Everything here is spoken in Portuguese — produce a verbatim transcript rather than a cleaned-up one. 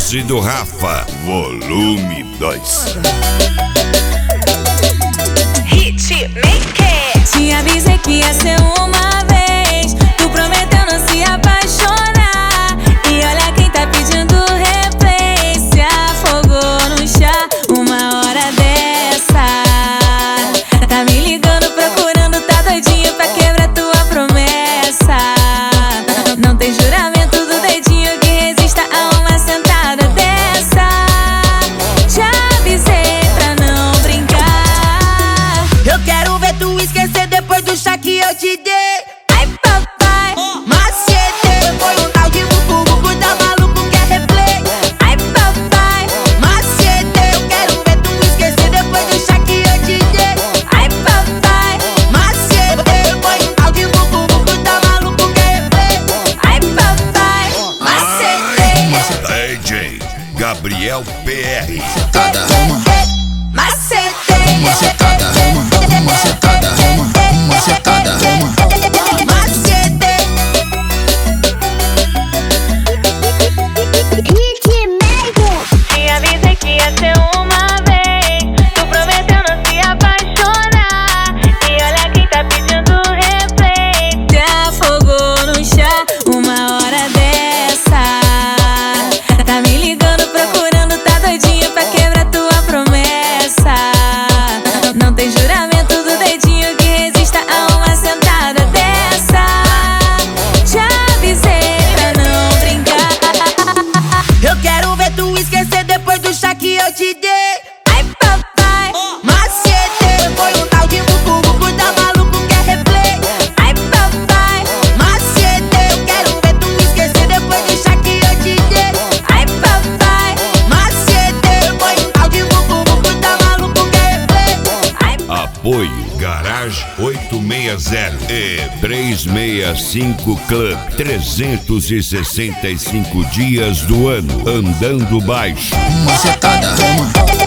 Doce do Rafa, volume dois. Hitmaker. Te avisei que ia ser uma vez, tu prometeu não se apaixonar. E olha quem tá pedindo replay, se afogou no chá uma hora dessa. Tá me ligando procurando, tá doidinho pra quebrar tua promessa. Não tem juramento do dedinho que resista a uma sentada dessa. Te avisei pra não brincar. Eu quero ver tu esquecer depois do chá que eu te dei. Ai papai, Macete, foi um tal de bubu, tá maluco, quer replay. ai papai, Macete, eu quero ver tu esquecer depois do chá que eu te dei. ai papai, Macete, foi um tal de bubu, tá maluco, quer replay. ai papai, Macete, D J Gabriel P R. Cada uma, macete, macetada, uma, macetada, uma, macetada, uma. macete. te avisei que ia ser uma vez, tu prometeu não se apaixonar. E olha quem tá pedindo replay, te afogou no chá uma hora dessa. Tá me ligando procurando, tá doidinho pra quebrar tua promessa. Não tem juramento do dedinho que resista a uma sentada dessa. Te avisei pra não brincar. Eu quero ver tu esquecer depois do chá que eu te dei. Ai papai, Macete, foi um tal de bubu, tá maluco, quer replay. ai papai, Macete, eu quero ver tu esquecer depois do chá que eu te dei. ai papai, Macete, foi um tal de bubu, tá maluco, quer replay. ai Apoio Garage oito seis zero e três seis cinco Club. trezentos e sessenta e cinco dias do ano andando baixo. Macetada, uma,